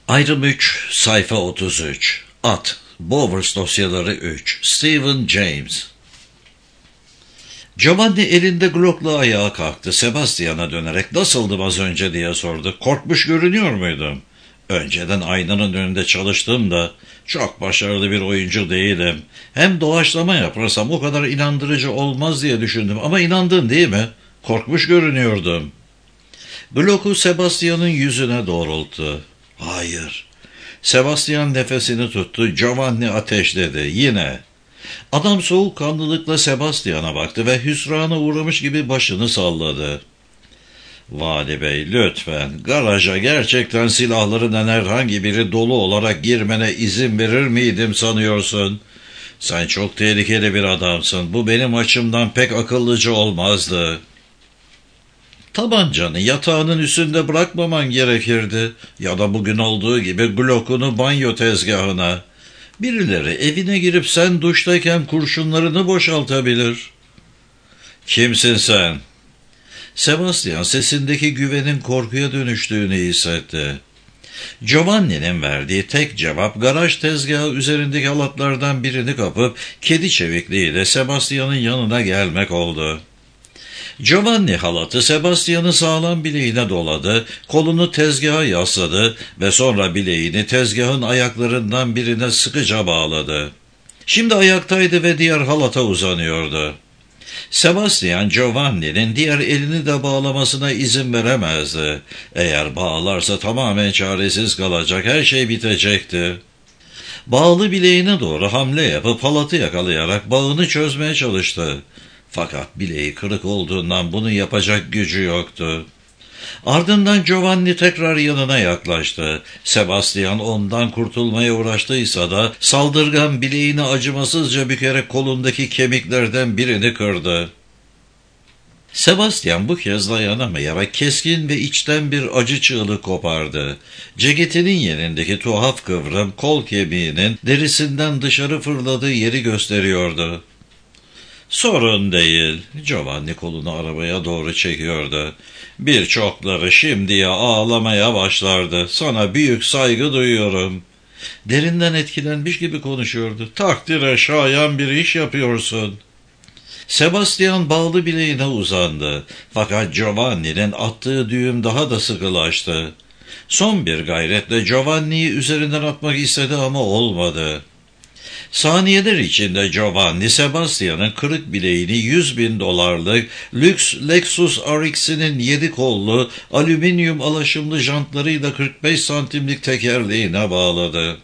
Ayrım 3, sayfa 33. At, Bowers dosyaları 3. Stephen James. Giovanni elinde Glock'la ayağa kalktı. Sebastian'a dönerek "Nasıldım az önce?" diye sordu. "Korkmuş görünüyor muydum?" "Önceden aynanın önünde çalıştım da çok başarılı bir oyuncu değilim. Hem doğaçlama yaparsam o kadar inandırıcı olmaz diye düşündüm. Ama inandın değil mi? Korkmuş görünüyordum." Glock'u Sebastian'ın yüzüne doğrulttu. "Hayır." Sebastian nefesini tuttu. Giovanni ateşledi. Yine. Adam soğukkanlılıkla Sebastian'a baktı ve hüsrana uğramış gibi başını salladı. "Vali Bey, lütfen, garaja gerçekten silahlarından herhangi biri dolu olarak girmene izin verir miydim sanıyorsun? Sen çok tehlikeli bir adamsın. Bu benim açımdan pek akıllıca olmazdı." "Tabancanı yatağının üstünde bırakmaman gerekirdi. Ya da bugün olduğu gibi Glock'unu banyo tezgahına. Birileri evine girip sen duştayken kurşunlarını boşaltabilir." "Kimsin sen?" Sebastian sesindeki güvenin korkuya dönüştüğünü hissetti. Giovanni'nin verdiği tek cevap garaj tezgahı üzerindeki halatlardan birini kapıp kedi çevikliğiyle Sebastian'ın yanına gelmek oldu. Giovanni halatı Sebastian'ın sağlam bileğine doladı, kolunu tezgaha yasladı ve sonra bileğini tezgahın ayaklarından birine sıkıca bağladı. Şimdi ayaktaydı ve diğer halata uzanıyordu. Sebastian, Giovanni'nin diğer elini de bağlamasına izin veremezdi. Eğer bağlarsa tamamen çaresiz kalacak, her şey bitecekti. Bağlı bileğine doğru hamle yapıp halatı yakalayarak bağını çözmeye çalıştı. Fakat bileği kırık olduğundan bunu yapacak gücü yoktu. Ardından Giovanni tekrar yanına yaklaştı. Sebastian ondan kurtulmaya uğraştıysa da saldırgan bileğini acımasızca bükerek kolundaki kemiklerden birini kırdı. Sebastian bu kez dayanamayarak keskin ve içten bir acı çığlık kopardı. Ceketinin yerindeki tuhaf kıvrım kol kemiğinin derisinden dışarı fırladığı yeri gösteriyordu. "Sorun değil." Giovanni kolunu arabaya doğru çekiyordu. "Birçokları şimdiye ağlamaya başlardı. Sana büyük saygı duyuyorum." Derinden etkilenmiş gibi konuşuyordu. "Takdire şayan bir iş yapıyorsun." Sebastian bağlı bileğine uzandı. Fakat Giovanni'nin attığı düğüm daha da sıkılaştı. Son bir gayretle Giovanni'yi üzerinden atmak istedi ama olmadı. Saniyeler içinde Giovanni, Sebastian'ın kırık bileğini $100.000 lüks Lexus RX'inin 7 kollu, alüminyum alaşımlı jantlarıyla 45 santimlik tekerleğine bağladı.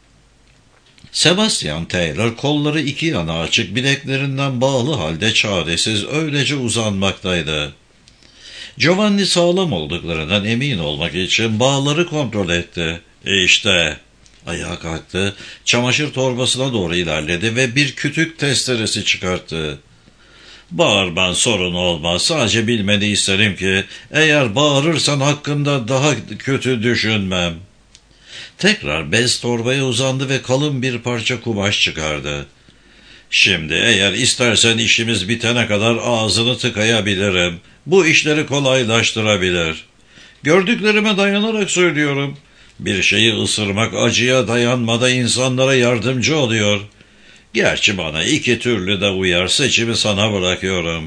Sebastian Taylor kolları iki yana açık, bileklerinden bağlı halde çaresiz öylece uzanmaktaydı. Giovanni sağlam olduklarından emin olmak için bağları kontrol etti. "İşte." Ayağa kalktı, çamaşır torbasına doğru ilerledi ve bir kütük testeresi çıkarttı. "Bağırman sorun olmaz. Sadece bilmeni isterim ki eğer bağırırsan hakkında daha kötü düşünmem." Tekrar bez torbaya uzandı ve kalın bir parça kumaş çıkardı. "Şimdi eğer istersen işimiz bitene kadar ağzını tıkayabilirim. Bu işleri kolaylaştırabilir. Gördüklerime dayanarak söylüyorum. Bir şeyi ısırmak acıya dayanmada insanlara yardımcı oluyor. Gerçi bana iki türlü de uyar, seçimi sana bırakıyorum."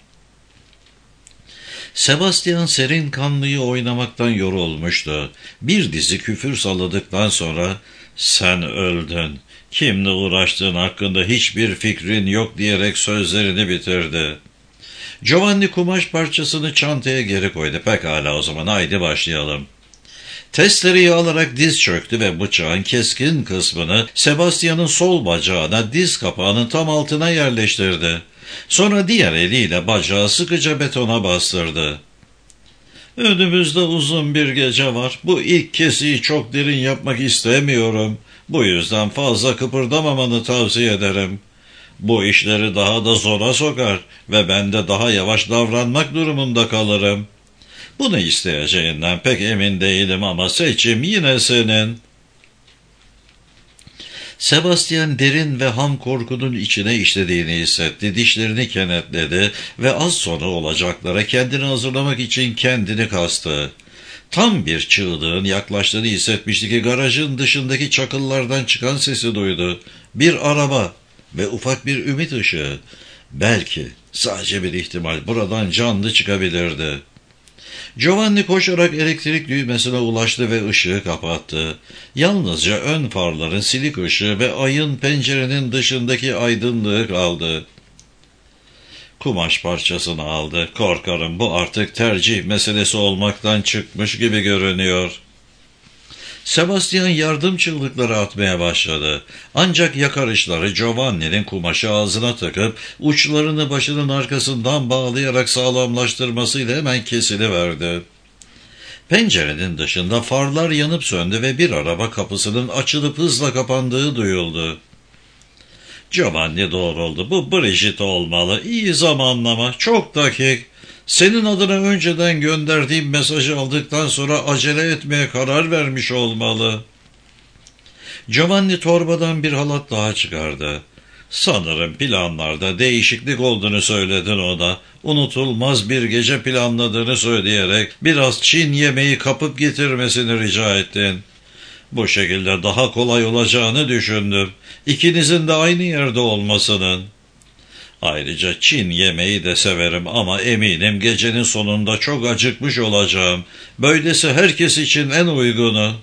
Sebastian serin kanlıyı oynamaktan yorulmuştu. Bir dizi küfür salladıktan sonra "Sen öldün, kimle uğraştığın hakkında hiçbir fikrin yok" diyerek sözlerini bitirdi. Giovanni kumaş parçasını çantaya geri koydu. "Pekala, o zaman haydi başlayalım." Testereyi alarak diz çöktü ve bıçağın keskin kısmını Sebastian'ın sol bacağına, diz kapağının tam altına yerleştirdi. Sonra diğer eliyle bacağı sıkıca betona bastırdı. "Önümüzde uzun bir gece var. Bu ilk kesiyi çok derin yapmak istemiyorum. Bu yüzden fazla kıpırdamamanı tavsiye ederim. Bu işleri daha da zora sokar ve ben de daha yavaş davranmak durumunda kalırım. Bunu isteyeceğinden pek emin değilim ama seçim yine senin." Sebastian derin ve ham korkunun içine işlediğini hissetti. Dişlerini kenetledi ve az sonra olacaklara kendini hazırlamak için kendini kastı. Tam bir çığlığın yaklaştığını hissetmişti ki garajın dışındaki çakıllardan çıkan sesi duydu. Bir araba ve ufak bir ümit ışığı. Belki, sadece bir ihtimal, buradan canlı çıkabilirdi. Giovanni koşarak elektrik düğmesine ulaştı ve ışığı kapattı. Yalnızca ön farların silik ışığı ve ayın pencerenin dışındaki aydınlığı kaldı. Kumaş parçasını aldı. Korkarım bu artık tercih meselesi olmaktan çıkmış gibi görünüyor. Sebastian yardım çığlıkları atmaya başladı. Ancak yakarışları Giovanni'nin kumaşı ağzına takıp uçlarını başının arkasından bağlayarak sağlamlaştırmasıyla hemen kesiliverdi. Pencerenin dışında farlar yanıp söndü ve bir araba kapısının açılıp hızla kapandığı duyuldu. Giovanni doğruldu. Bu Brigitte olmalı. İyi zamanlama. Çok dakik. Senin adına önceden gönderdiğim mesajı aldıktan sonra acele etmeye karar vermiş olmalı. Giovanni torbadan bir halat daha çıkardı. Sanırım planlarda değişiklik olduğunu söyledin ona. Unutulmaz bir gece planladığını söyleyerek biraz Çin yemeği kapıp getirmesini rica ettin. Bu şekilde daha kolay olacağını düşündüm. İkinizin de aynı yerde olmasının. Ayrıca Çin yemeği de severim ama eminim gecenin sonunda çok acıkmış olacağım. Böylesi herkes için en uygunu.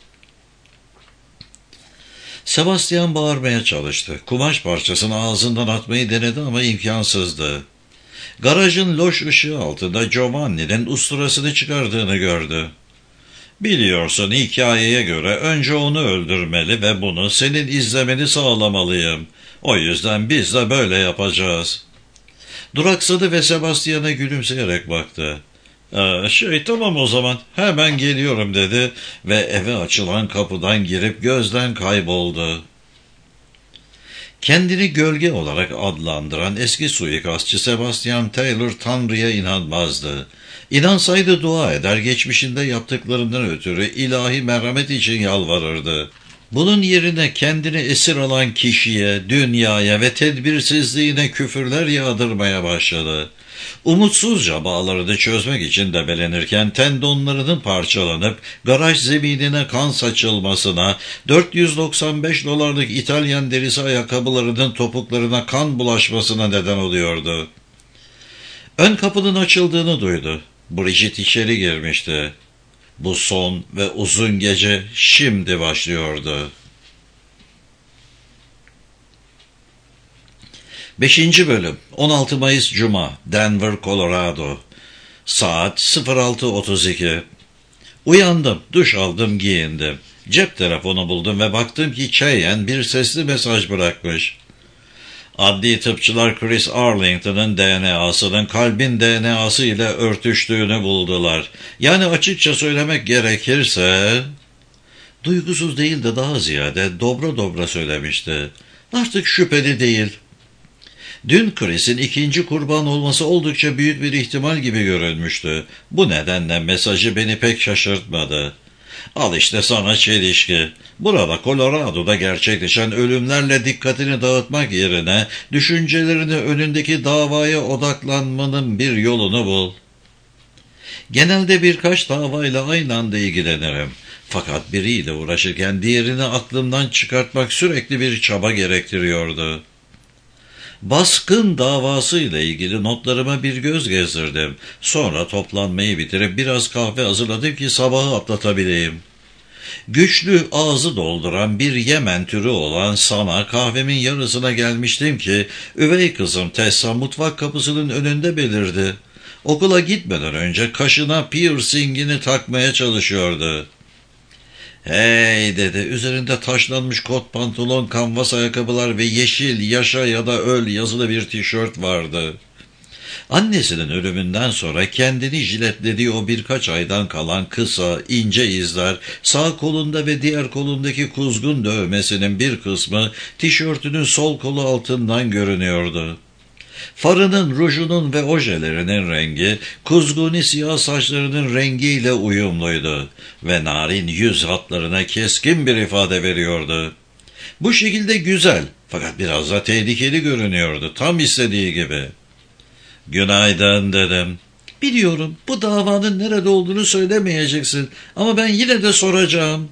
Sebastian bağırmaya çalıştı. Kumaş parçasını ağzından atmayı denedi ama imkansızdı. Garajın loş ışığı altında Giovanni'nin usturasını çıkardığını gördü. Biliyorsun, hikayeye göre önce onu öldürmeli ve bunu senin izlemeni sağlamalıyım. O yüzden biz de böyle yapacağız. Duraksadı ve Sebastian'a gülümseyerek baktı. Tamam o zaman, hemen geliyorum dedi ve eve açılan kapıdan girip gözden kayboldu. Kendini gölge olarak adlandıran eski suikastçı Sebastian Taylor Tanrı'ya inanmazdı. İnansaydı dua eder, geçmişinde yaptıklarından ötürü ilahi merhamet için yalvarırdı. Bunun yerine kendini esir alan kişiye, dünyaya ve tedbirsizliğine küfürler yağdırmaya başladı. Umutsuzca bağlarını çözmek için debelenirken tendonlarının parçalanıp garaj zeminine kan saçılmasına, $495 İtalyan derisi ayakkabılarının topuklarına kan bulaşmasına neden oluyordu. Ön kapının açıldığını duydu. Brigitte içeri girmişti. Bu son ve uzun gece şimdi başlıyordu. 5. Bölüm 16 Mayıs Cuma, Denver, Colorado. Saat 06:32. Uyandım, duş aldım, giyindim. Cep telefonu buldum ve baktım ki Cheyenne bir sesli mesaj bırakmış. Adli tıpçılar Chris Arlington'ın DNA'sının kalbin DNA'sı ile örtüştüğünü buldular. Yani açıkça söylemek gerekirse... Duygusuz değil de daha ziyade dobra dobra söylemişti. Artık şüpheli değil. Dün Chris'in ikinci kurban olması oldukça büyük bir ihtimal gibi görünmüştü. Bu nedenle mesajı beni pek şaşırtmadı. Al işte sana çelişki. Burada Colorado'da gerçekleşen ölümlerle dikkatini dağıtmak yerine düşüncelerini önündeki davaya odaklanmanın bir yolunu bul. Genelde birkaç davayla aynı anda ilgilenirim. Fakat biriyle uğraşırken diğerini aklımdan çıkartmak sürekli bir çaba gerektiriyordu. Baskın davasıyla ilgili notlarıma bir göz gezdirdim. Sonra toplanmayı bitirip biraz kahve hazırladım ki sabahı atlatabileyim. Güçlü, ağzı dolduran bir Yemen türü olan Sana kahvemin yarısına gelmiştim ki üvey kızım Tessa mutfak kapısının önünde belirdi. Okula gitmeden önce kaşına piercingini takmaya çalışıyordu. "Hey," dedi. Üzerinde taşlanmış kot pantolon, kanvas ayakkabılar ve yeşil "Yaşa ya da öl" yazılı bir tişört vardı. Annesinin ölümünden sonra kendini jiletlediği o birkaç aydan kalan kısa, ince izler, sağ kolunda ve diğer kolundaki kuzgun dövmesinin bir kısmı tişörtünün sol kolu altından görünüyordu. Farının, rujunun ve ojelerinin rengi, kuzguni siyah saçlarının rengiyle uyumluydu ve narin yüz hatlarına keskin bir ifade veriyordu. Bu şekilde güzel, fakat biraz da tehlikeli görünüyordu, tam istediği gibi. "Günaydın," dedim. Biliyorum, bu davanın nerede olduğunu söylemeyeceksin ama ben yine de soracağım.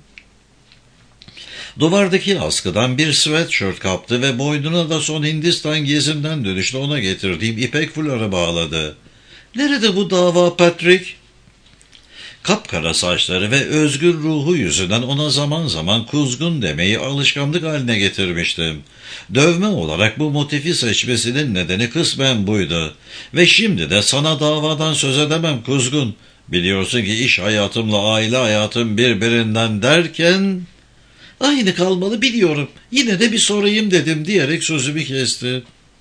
Duvardaki askıdan bir sweatshirt kaptı ve boynuna da son Hindistan gezimden dönüşte ona getirdiğim ipek fuları bağladı. Nerede bu dava Patrick? Kapkara saçları ve özgür ruhu yüzünden ona zaman zaman kuzgun demeyi alışkanlık haline getirmiştim. Dövme olarak bu motifi seçmesinin nedeni kısmen buydu. Ve şimdi de sana davadan söz edemem kuzgun. Biliyorsun ki iş hayatımla aile hayatım birbirinden derken... Aynı kalmalı biliyorum. Yine de bir sorayım dedim diyerek sözümü kesti.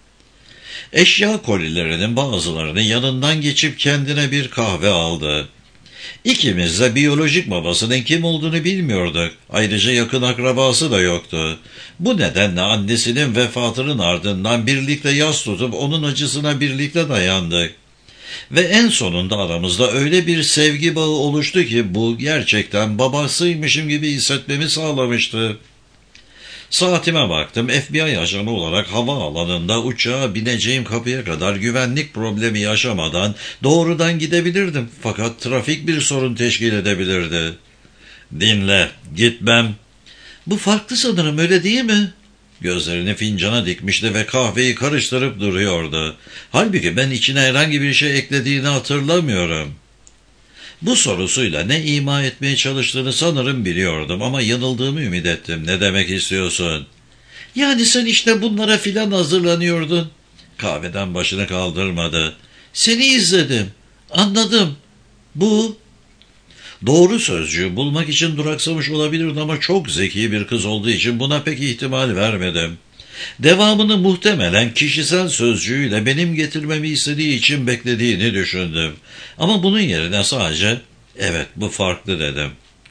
Eşya kolilerinin bazılarını yanından geçip kendine bir kahve aldı. İkimiz de biyolojik babasının kim olduğunu bilmiyorduk. Ayrıca yakın akrabası da yoktu. Bu nedenle annesinin vefatının ardından birlikte yas tutup onun acısına birlikte dayandık. Ve en sonunda aramızda öyle bir sevgi bağı oluştu ki bu gerçekten babasıymışım gibi hissetmemi sağlamıştı. Saatime baktım. FBI ajanı olarak havaalanında uçağa bineceğim kapıya kadar güvenlik problemi yaşamadan doğrudan gidebilirdim. Fakat trafik bir sorun teşkil edebilirdi. Dinle, gitmem. Bu farklı sanırım, öyle değil mi? Gözlerini fincana dikmişti ve kahveyi karıştırıp duruyordu. Halbuki ben içine herhangi bir şey eklediğini hatırlamıyorum. Bu sorusuyla ne ima etmeye çalıştığını sanırım biliyordum ama yanıldığımı ümit ettim. Ne demek istiyorsun? Yani sen işte bunlara filan hazırlanıyordun. Kahveden başını kaldırmadı. Seni izledim. Anladım. Bu... Doğru sözcüğü bulmak için duraksamış olabilirdi ama çok zeki bir kız olduğu için buna pek ihtimal vermedim. Devamını muhtemelen kişisel sözcüğüyle benim getirmemi istediği için beklediğini düşündüm. Ama bunun yerine sadece evet bu farklı dedim.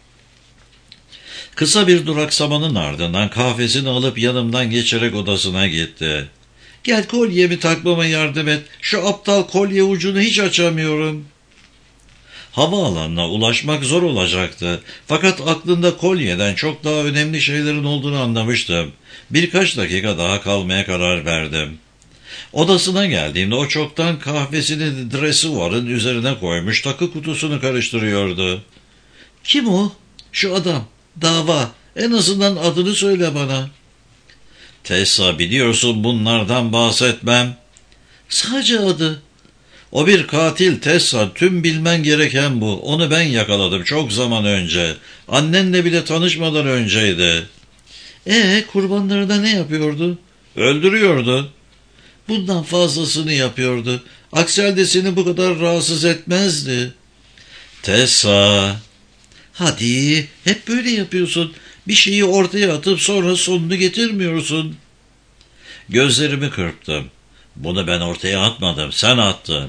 Kısa bir duraksamanın ardından kahvesini alıp yanımdan geçerek odasına gitti. Gel kolyemi takmama yardım et. Şu aptal kolye ucunu hiç açamıyorum. Havaalanına ulaşmak zor olacaktı. Fakat aklında kolyeden çok daha önemli şeylerin olduğunu anlamıştım. Birkaç dakika daha kalmaya karar verdim. Odasına geldiğimde o çoktan kahvesini dressuar'ın üzerine koymuş takı kutusunu karıştırıyordu. Kim o? Şu adam. Dava. En azından adını söyle bana. Tessa, biliyorsun bunlardan bahsetmem. Sadece adı. O bir katil Tessa, tüm bilmen gereken bu. Onu ben yakaladım çok zaman önce. Annenle bile tanışmadan önceydi. Kurbanları da ne yapıyordu? Öldürüyordu. Bundan fazlasını yapıyordu. Aksi halde seni bu kadar rahatsız etmezdi. Tessa. Hadi, hep böyle yapıyorsun. Bir şeyi ortaya atıp sonra sonunu getirmiyorsun. Gözlerimi kırptım. Bunu ben ortaya atmadım, sen attın.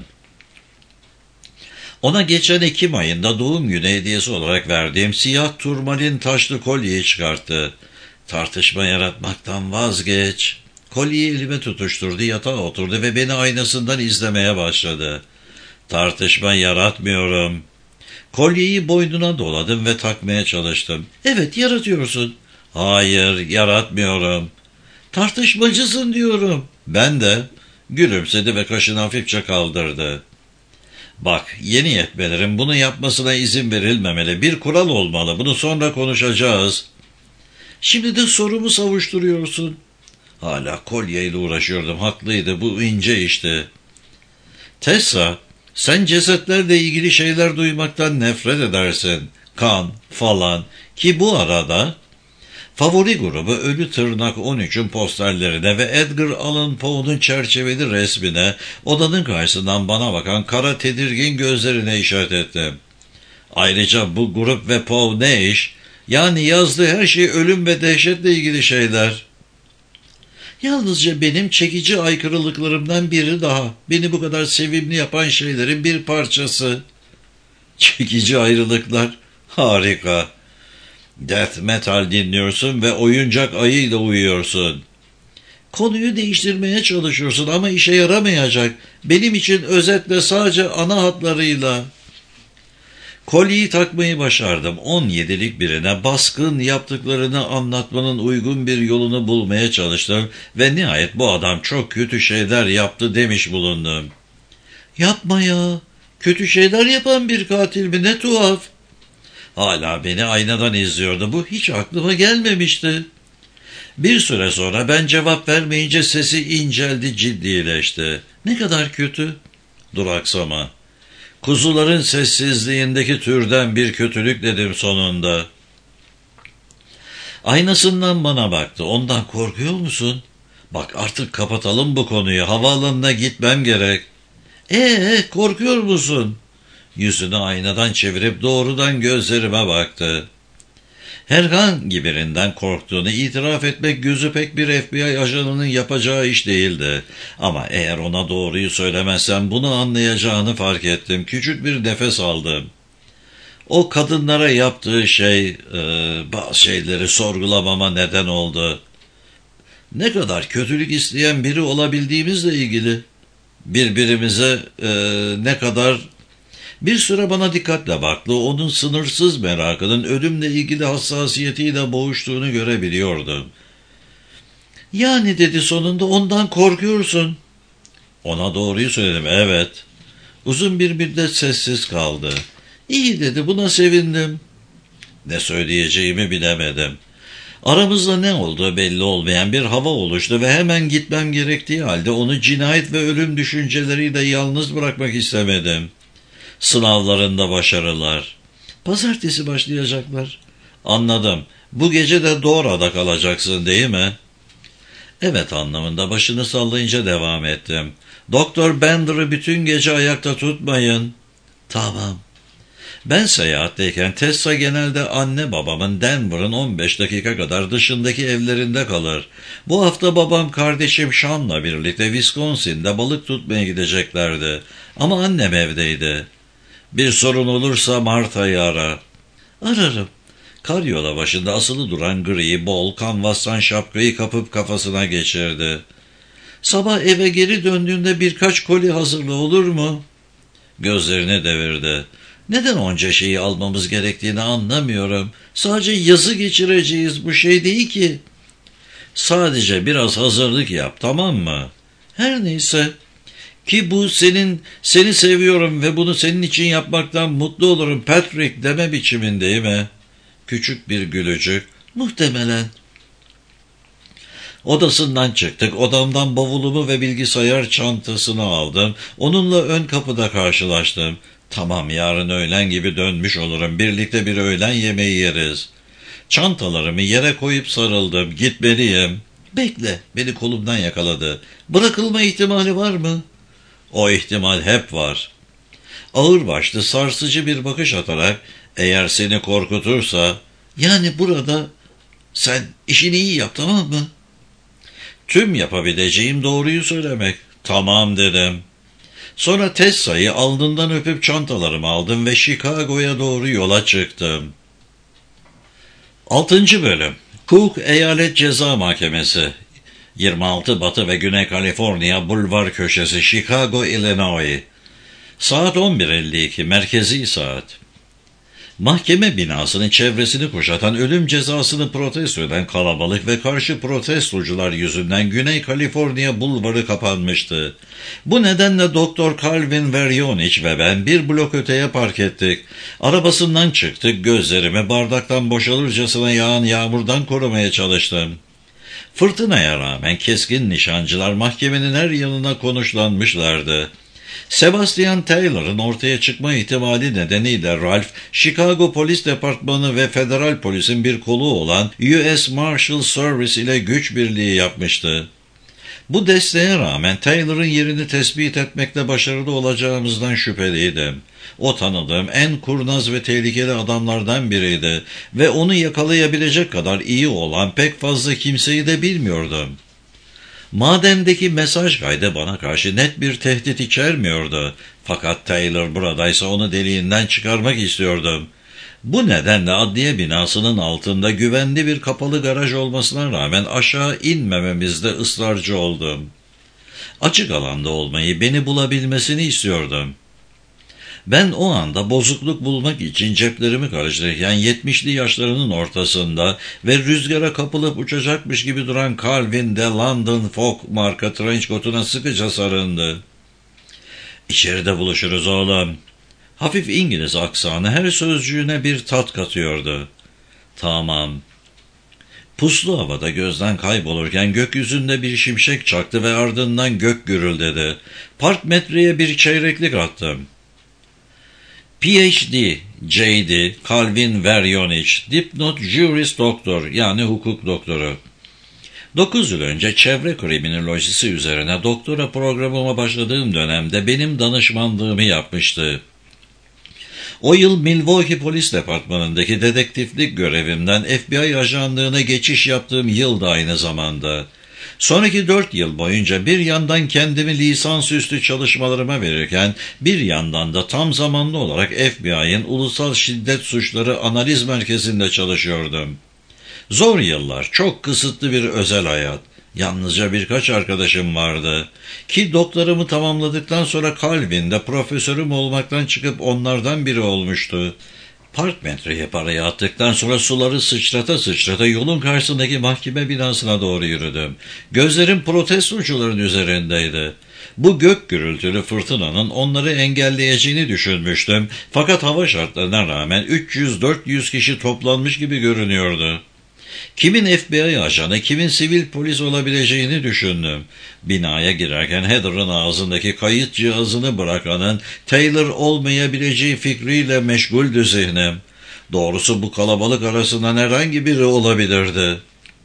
Ona geçen Ekim ayında doğum günü hediyesi olarak verdiğim siyah turmalin taşlı kolyeyi çıkarttı. Tartışma yaratmaktan vazgeç. Kolyeyi elime tutuşturdu, yatağa oturdu ve beni aynasından izlemeye başladı. Tartışma yaratmıyorum. Kolyeyi boynuna doladım ve takmaya çalıştım. Evet, yaratıyorsun. Hayır, yaratmıyorum. Tartışmacısın diyorum. Ben de. Gülümsedi ve kaşını hafifçe kaldırdı. Bak, yeni yetmelerin bunu yapmasına izin verilmemeli. Bir kural olmalı. Bunu sonra konuşacağız. Şimdi de sorumu savuşturuyorsun. Hala kolyeyle uğraşıyordum. Haklıydı. Bu ince işte. Tessa, sen cesetlerle ilgili şeyler duymaktan nefret edersin. Kan falan. Ki bu arada favori grubu Ölü Tırnak 13'ün posterlerine ve Edgar Allan Poe'nun çerçeveli resmine, odanın karşısından bana bakan kara tedirgin gözlerine işaret ettim. Ayrıca bu grup ve Poe ne iş? Yani yazdığı her şey ölüm ve dehşetle ilgili şeyler. Yalnızca benim çekici aykırılıklarımdan biri daha. Beni bu kadar sevimli yapan şeylerin bir parçası. Çekici ayrılıklar. Harika. Death metal dinliyorsun ve oyuncak ayıyla uyuyorsun. Konuyu değiştirmeye çalışıyorsun ama işe yaramayacak. Benim için özetle sadece ana hatlarıyla. Kolyeyi takmayı başardım. 17'lik birine baskın yaptıklarını anlatmanın uygun bir yolunu bulmaya çalıştım ve nihayet bu adam çok kötü şeyler yaptı demiş bulundum. Yapma ya. Kötü şeyler yapan bir katil mi? Ne tuhaf. Hala beni aynadan izliyordu. Bu hiç aklıma gelmemişti. Bir süre sonra ben cevap vermeyince sesi inceldi, ciddileşti. Ne kadar kötü. Duraksama. Kuzuların sessizliğindeki türden bir kötülük dedim sonunda. Aynasından bana baktı. Ondan korkuyor musun? Bak artık kapatalım bu konuyu. Havaalanına gitmem gerek. Korkuyor musun? Yüzünü aynadan çevirip doğrudan gözlerime baktı. Herhangi birinden korktuğunu itiraf etmek gözü pek bir FBI ajanının yapacağı iş değildi. Ama eğer ona doğruyu söylemezsem bunu anlayacağını fark ettim. Küçük bir nefes aldım. O kadınlara yaptığı şey bazı şeyleri sorgulamama neden oldu. Ne kadar kötülük isteyen biri olabildiğimizle ilgili. Birbirimize ne kadar... Bir süre bana dikkatle baktı. Onun sınırsız merakının ölümle ilgili hassasiyetiyle boğuştuğunu görebiliyordum. Yani dedi sonunda, ondan korkuyorsun. Ona doğruyu söyledim. Evet. Uzun bir müddet sessiz kaldı. İyi dedi, buna sevindim. Ne söyleyeceğimi bilemedim. Aramızda ne olduğu belli olmayan bir hava oluştu ve hemen gitmem gerektiği halde onu cinayet ve ölüm düşünceleriyle yalnız bırakmak istemedim. Sınavlarında başarılar. Pazartesi başlayacaklar. Anladım. Bu gece de Dora'da kalacaksın değil mi? Evet anlamında başını sallayınca devam ettim. Doktor Bender'ı bütün gece ayakta tutmayın. Tamam. Ben seyahatteyken Tessa genelde anne babamın Denver'ın 15 dakika kadar dışındaki evlerinde kalır. Bu hafta babam kardeşim Sean'la birlikte Wisconsin'de balık tutmaya gideceklerdi. Ama annem evdeydi. Bir sorun olursa Marta'yı ara. Ararım. Karyola başında asılı duran gri, bol kanvastan şapkayı kapıp kafasına geçirdi. Sabah eve geri döndüğünde birkaç koli hazırla, olur mu? Gözlerini devirdi. Neden onca şeyi almamız gerektiğini anlamıyorum. Sadece yazı geçireceğiz, bu şey değil ki. Sadece biraz hazırlık yap, tamam mı? Her neyse. Ki bu seni seviyorum ve bunu senin için yapmaktan mutlu olurum Patrick deme biçimin değil mi? Küçük bir gülücük. Muhtemelen. Odasından çıktık. Odamdan bavulumu ve bilgisayar çantasını aldım. Onunla ön kapıda karşılaştım. Tamam, yarın öğlen gibi dönmüş olurum. Birlikte bir öğlen yemeği yeriz. Çantalarımı yere koyup sarıldım. Gitmeliyim. Bekle, beni kolumdan yakaladı. Bırakılma ihtimali var mı? O ihtimal hep var. Ağırbaşlı, sarsıcı bir bakış atarak, eğer seni korkutursa, yani burada sen işini iyi yap, tamam mı? Tüm yapabileceğim doğruyu söylemek. Tamam dedim. Sonra Tessa'yı alnından öpüp çantalarımı aldım ve Chicago'ya doğru yola çıktım. 6. Bölüm. Cook Eyalet Ceza Mahkemesi 26 Batı ve Güney Kaliforniya Bulvar Köşesi, Chicago, Illinois. Saat 11:52, merkezi saat. Mahkeme binasının çevresini kuşatan ölüm cezasını protesto eden kalabalık ve karşı protestocular yüzünden Güney Kaliforniya Bulvarı kapanmıştı. Bu nedenle Doktor Calvin Verionich ve ben bir blok öteye park ettik. Arabasından çıktık, gözlerimi bardaktan boşalırcasına yağan yağmurdan korumaya çalıştım. Fırtınaya rağmen keskin nişancılar mahkemenin her yanına konuşlanmışlardı. Sebastian Taylor'ın ortaya çıkma ihtimali nedeniyle Ralph, Chicago Polis Departmanı ve Federal Polis'in bir kolu olan U.S. Marshal Service ile güç birliği yapmıştı. Bu desteğe rağmen Taylor'ın yerini tespit etmekte başarılı olacağımızdan şüpheliydim. O tanıdığım en kurnaz ve tehlikeli adamlardan biriydi ve onu yakalayabilecek kadar iyi olan pek fazla kimseyi de bilmiyordum. Madendeki mesaj kaydı bana karşı net bir tehdit içermiyordu. Fakat Taylor buradaysa onu deliğinden çıkarmak istiyordum. Bu nedenle adliye binasının altında güvenli bir kapalı garaj olmasına rağmen aşağı inmememizde ısrarcı oldum. Açık alanda olmayı, beni bulabilmesini istiyordum. Ben o anda bozukluk bulmak için ceplerimi karıştırırken 70'li yaşlarının ortasında ve rüzgara kapılıp uçacakmış gibi duran Calvin de London Fog marka trench coat'una sıkıca sarındı. "İçeride buluşuruz oğlum." Hafif İngiliz aksanı her sözcüğüne bir tat katıyordu. Tamam. Puslu havada gözden kaybolurken gökyüzünde bir şimşek çaktı ve ardından gök gürüldedi. Park metreye bir çeyreklik attım. PhD, JD, Calvin Veryonich, dipnot Juris Doktor yani hukuk doktoru. 9 yıl önce çevre kriminolojisi üzerine doktora programıma başladığım dönemde benim danışmanlığımı yapmıştı. O yıl Milwaukee Polis Departmanı'ndaki dedektiflik görevimden FBI ajanlığına geçiş yaptığım yıl da aynı zamanda. Sonraki 4 yıl boyunca bir yandan kendimi lisansüstü çalışmalarıma verirken bir yandan da tam zamanlı olarak FBI'ın Ulusal Şiddet Suçları Analiz Merkezi'nde çalışıyordum. Zor yıllar, çok kısıtlı bir özel hayat. Yalnızca birkaç arkadaşım vardı. Ki doktoramı tamamladıktan sonra Calvin'de profesörüm olmaktan çıkıp onlardan biri olmuştu. Park metreye parayı attıktan sonra suları sıçrata sıçrata yolun karşısındaki mahkeme binasına doğru yürüdüm. Gözlerim protestocuların üzerindeydi. Bu gök gürültülü fırtınanın onları engelleyeceğini düşünmüştüm. Fakat hava şartlarına rağmen 300-400 kişi toplanmış gibi görünüyordu. Kimin FBI ajanı, kimin sivil polis olabileceğini düşündüm. Binaya girerken Heather'ın ağzındaki kayıt cihazını bırakanın Taylor olmayabileceği fikriyle meşguldü zihnim. Doğrusu bu kalabalık arasından herhangi biri olabilirdi.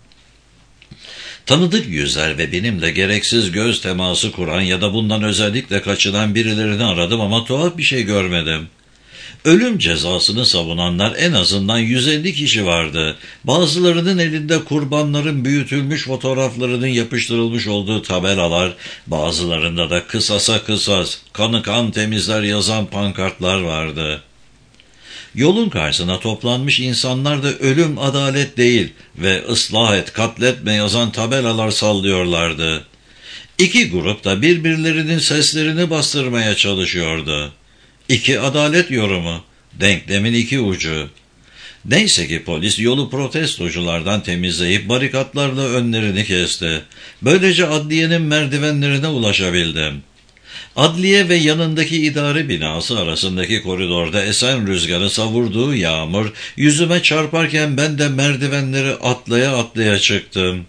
Tanıdık yüzler ve benimle gereksiz göz teması kuran ya da bundan özellikle kaçınan birilerini aradım ama tuhaf bir şey görmedim. Ölüm cezasını savunanlar en azından 150 kişi vardı. Bazılarının elinde kurbanların büyütülmüş fotoğraflarının yapıştırılmış olduğu tabelalar, bazılarında da kısasa kısas, kanı kan temizler yazan pankartlar vardı. Yolun karşısına toplanmış insanlar da ölüm adalet değil ve ıslah et, katletme yazan tabelalar sallıyorlardı. İki grup da birbirlerinin seslerini bastırmaya çalışıyordu. İki adalet yorumu, denklemin iki ucu. Neyse ki polis yolu protestoculardan temizleyip barikatlarla önlerini kesti. Böylece adliyenin merdivenlerine ulaşabildim. Adliye ve yanındaki idare binası arasındaki koridorda esen rüzgarı savurduğu yağmur yüzüme çarparken ben de merdivenleri atlaya atlaya çıktım.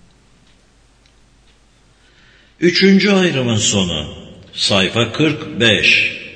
3. ayrımın sonu. Sayfa 45.